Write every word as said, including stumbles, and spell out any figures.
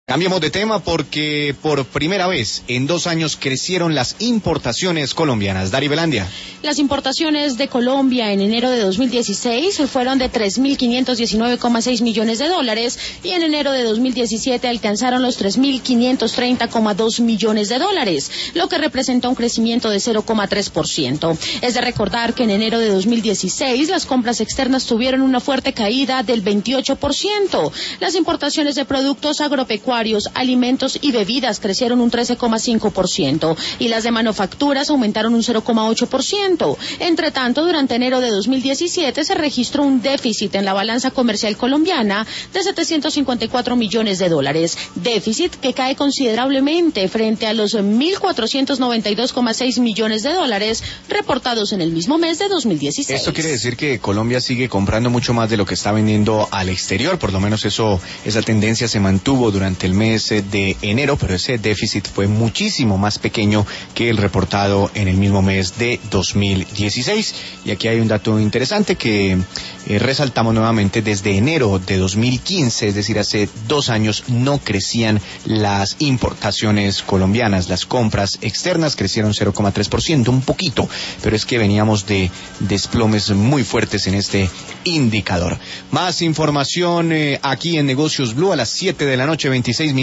Cambiemos de tema porque por primera vez en dos años crecieron las importaciones colombianas. Dari Belandia. Las importaciones de Colombia en enero de dos mil dieciséis fueron de tres mil quinientos diecinueve coma seis millones de dólares y en enero de dos mil diecisiete alcanzaron los tres mil quinientos treinta coma dos millones de dólares, lo que representa un crecimiento de cero coma tres por ciento. Es de recordar que en enero de dos mil dieciséis las compras externas tuvieron una fuerte caída del veintiocho por ciento. Las importaciones de productos agropecuarios, alimentos y bebidas crecieron un trece coma cinco por ciento y las de manufacturas aumentaron un cero coma ocho por ciento. Entre tanto, durante enero de dos mil diecisiete se registró un déficit en la balanza comercial colombiana de setecientos cincuenta y cuatro millones de dólares, déficit que cae considerablemente frente a los mil cuatrocientos noventa y dos coma seis millones de dólares reportados en el mismo mes de dos mil dieciséis. Esto quiere decir que Colombia sigue comprando mucho más de lo que está vendiendo al exterior, por lo menos eso, esa tendencia se mantuvo durante el mes de enero, pero ese déficit fue muchísimo más pequeño que el reportado en el mismo mes de dos mil dieciséis. Y aquí hay un dato interesante que eh, resaltamos nuevamente: desde enero de dos mil quince, es decir, hace dos años, no crecían las importaciones colombianas. Las compras externas crecieron cero coma tres por ciento, un poquito, pero es que veníamos de desplomes muy fuertes en este indicador. Más información eh, aquí en Negocios Blue a las siete de la noche, veintiséis minutos.